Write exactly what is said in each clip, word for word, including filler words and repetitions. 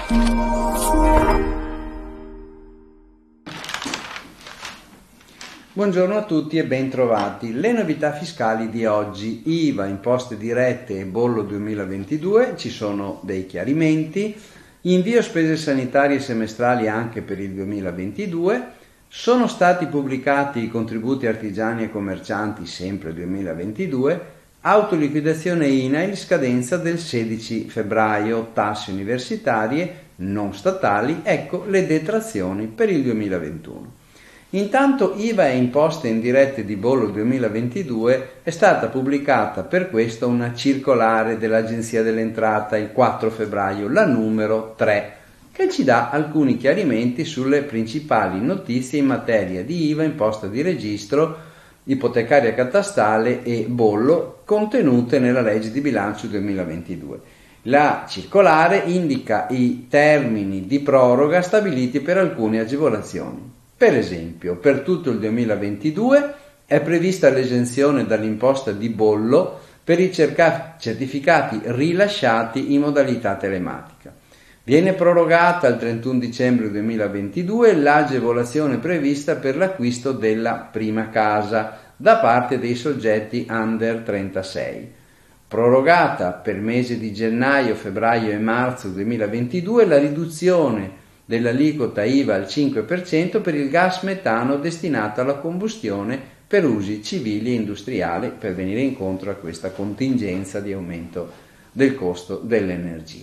Buongiorno a tutti e ben trovati. Le novità fiscali di oggi: I V A, imposte dirette e bollo duemilaventidue, ci sono dei chiarimenti, invio spese sanitarie semestrali anche per il duemilaventidue, sono stati pubblicati i contributi artigiani e commercianti sempre duemilaventidue, autoliquidazione I N A I L, scadenza del sedici febbraio, tasse universitarie non statali, ecco le detrazioni per il duemilaventuno. Intanto I V A e imposte indirette di bollo duemilaventidue è stata pubblicata per questo una circolare dell'Agenzia dell'Entrata il quattro febbraio, la numero tre, che ci dà alcuni chiarimenti sulle principali notizie in materia di I V A, imposta di registro, ipotecaria catastale e bollo contenute nella legge di bilancio duemilaventidue. La circolare indica i termini di proroga stabiliti per alcune agevolazioni. Per esempio, per tutto il duemilaventidue è prevista l'esenzione dall'imposta di bollo per i certificati rilasciati in modalità telematica. Viene prorogata al trentuno dicembre duemilaventidue l'agevolazione prevista per l'acquisto della prima casa da parte dei soggetti under trentasei. Prorogata per mesi di gennaio, febbraio e marzo duemilaventidue la riduzione dell'aliquota I V A al cinque per cento per il gas metano destinato alla combustione per usi civili e industriali, per venire incontro a questa contingenza di aumento del costo dell'energia.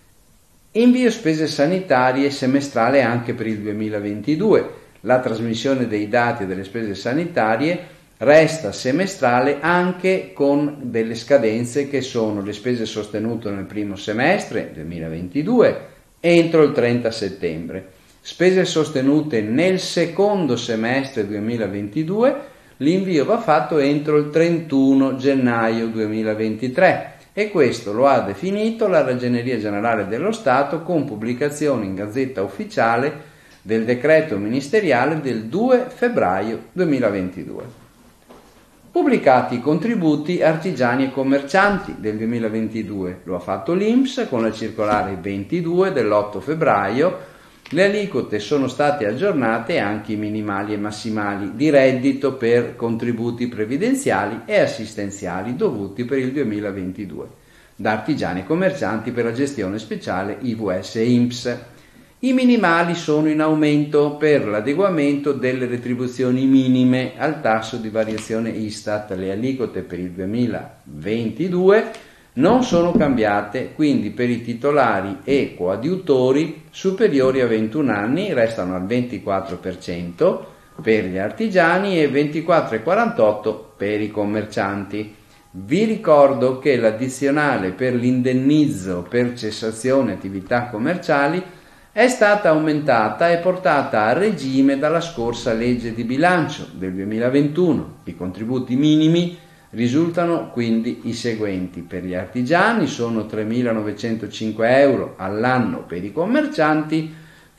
Invio spese sanitarie semestrale anche per il duemilaventidue. La trasmissione dei dati delle spese sanitarie resta semestrale anche con delle scadenze che sono le spese sostenute nel primo semestre duemilaventidue entro il trenta settembre, spese sostenute nel secondo semestre duemilaventidue, l'invio va fatto entro il trentuno gennaio duemilaventitré e questo lo ha definito la Ragioneria Generale dello Stato con pubblicazione in Gazzetta Ufficiale del decreto ministeriale del due febbraio duemilaventidue. Pubblicati i contributi artigiani e commercianti del duemilaventidue, lo ha fatto l'I N P S con la circolare ventidue dell'otto febbraio, le aliquote sono state aggiornate anche i minimali e massimali di reddito per contributi previdenziali e assistenziali dovuti per il duemilaventidue, da artigiani e commercianti per la gestione speciale I V S e I N P S. I minimali sono in aumento per l'adeguamento delle retribuzioni minime al tasso di variazione Istat. Le aliquote per il duemilaventidue non sono cambiate, quindi per i titolari e coadiutori superiori a ventuno anni restano al ventiquattro per cento per gli artigiani e ventiquattro virgola quarantotto per cento per i commercianti. Vi ricordo che l'addizionale per l'indennizzo per cessazione attività commerciali è stata aumentata e portata a regime dalla scorsa legge di bilancio del duemilaventuno. I contributi minimi risultano quindi i seguenti: per gli artigiani sono tremilanovecentocinque euro all'anno, per i commercianti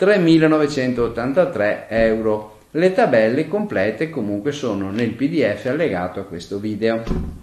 tremilanovecentottantatré euro. Le tabelle complete comunque sono nel P D F allegato a questo video.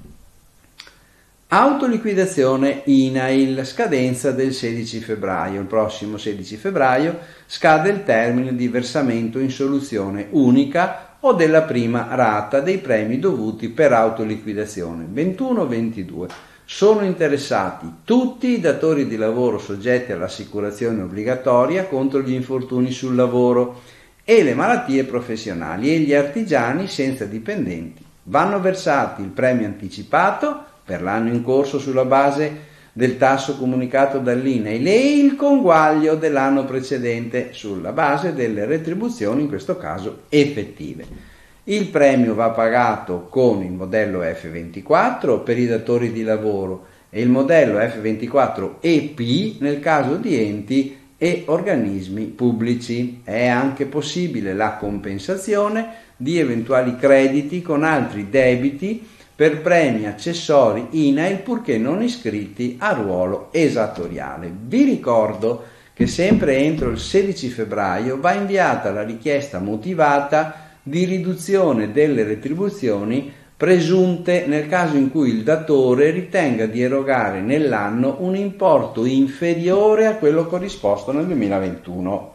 Autoliquidazione I N A I L, scadenza del sedici febbraio. Il prossimo sedici febbraio scade il termine di versamento in soluzione unica o della prima rata dei premi dovuti per autoliquidazione ventuno ventidue. Sono interessati tutti i datori di lavoro soggetti all'assicurazione obbligatoria contro gli infortuni sul lavoro e le malattie professionali e gli artigiani senza dipendenti. Vanno versati il premio anticipato per l'anno in corso sulla base del tasso comunicato dall'I N A I L e il conguaglio dell'anno precedente sulla base delle retribuzioni, in questo caso effettive. Il premio va pagato con il modello F ventiquattro per i datori di lavoro e il modello F ventiquattro E P nel caso di enti e organismi pubblici. È anche possibile la compensazione di eventuali crediti con altri debiti per premi accessori I N A I L purché non iscritti a ruolo esattoriale. Vi ricordo che sempre entro il sedici febbraio va inviata la richiesta motivata di riduzione delle retribuzioni presunte nel caso in cui il datore ritenga di erogare nell'anno un importo inferiore a quello corrisposto nel duemilaventuno.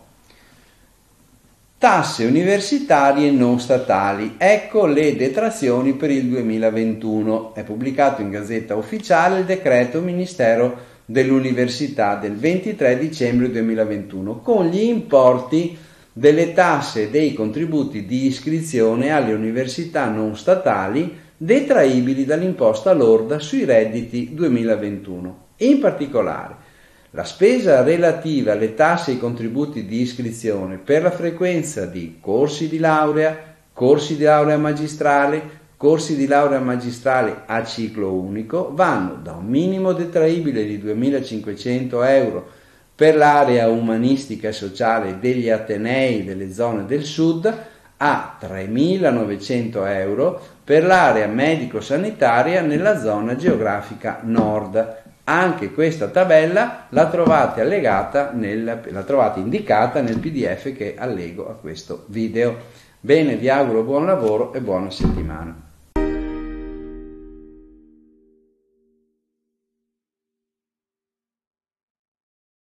Tasse universitarie non statali. Ecco le detrazioni per il duemilaventuno. È pubblicato in Gazzetta Ufficiale il decreto Ministero dell'Università del ventitré dicembre duemilaventuno con gli importi delle tasse e dei contributi di iscrizione alle università non statali detraibili dall'imposta lorda sui redditi duemilaventuno. In particolare, la spesa relativa alle tasse e ai contributi di iscrizione per la frequenza di corsi di laurea, corsi di laurea magistrale, corsi di laurea magistrale a ciclo unico vanno da un minimo detraibile di duemilacinquecento euro per l'area umanistica e sociale degli atenei delle zone del sud a tremilanovecento euro per l'area medico-sanitaria nella zona geografica nord. Anche questa tabella la trovate allegata nel, la trovate indicata nel P D F che allego a questo video. Bene, vi auguro buon lavoro e buona settimana.